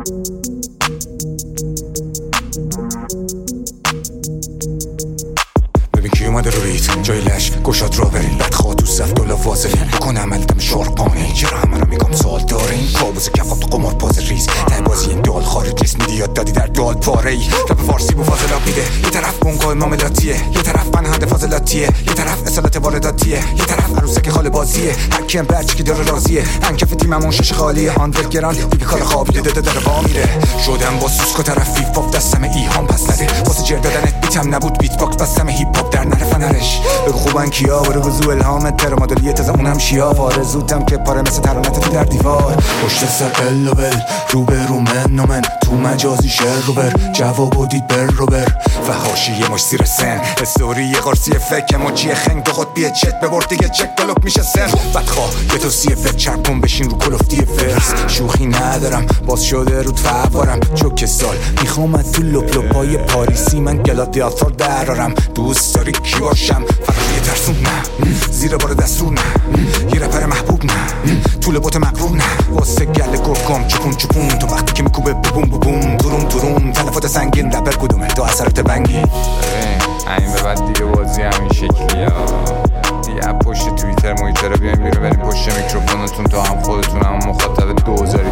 ببین کی اومده رو بیت جای لش گشاد را برین بدخواه دوست رفت دولا واضحه بکن عملتم شارپانه چرا همه رو میگم سوال داره این کابوس کفاب تو قمار پاز ریز ته بازی این دال خارج ریس میدی یاد دادی در دال پاره ای رپ فارسی با فاضلات میده یه طرف بونگای معاملاتیه یه طرف پنهنده فاضلاتیه یه طرف اصالت وارداتیه یه طرف عروسک خاله بازیه هر کیم برچی که داره راضیه انکف تیممون شش خالیه آندرگراند دیگه کار خوابیده داره وا میره شدم با سوسکو طرف هیپ هاپ دستم ایهام پس نده واسه جر دادنت بیتم نبود بیت باکس بستم هیپ هاپ در نره فنرش بگو خوبن کیا برو وضو الهامت تر مدلیه تازه اونم شیاف آرزوتم که پاره مثل ترانت تو در دیوار پشت سر الوبل رو به رو من تو مجازی شر رو بر جواب و دید بر رو بر و حاشیه مش زیر سن استوری قرصی فکر موجی خنگ دو خود بیه چت ببرد دیگه چک گلوب میشه سن بدخواه یه توصیه فکر چرکن بشین رو کلفتی فرس شوخی ندارم باز شده رو فوارم چوک سال میخوام تو لپ لپای پاریسی من گلادیاتور درارم دوست داری کی باشم فقط یه ترسون نه زیر بار دستور نه یه رپر محبوب نه طول بوت مقرور نه واسه گل گرگم چپون تو وقتی که میکوبه بوم بوم تروم تلفات سنگین رپر کدومه تو اثرات بنگی این به بعد دیگه بازی همین شکلیه دیگه پشت توییتر محیطر بیایم بیرون بریم پشت میکروفونتون تا هم خودتون هم مخاطب 2000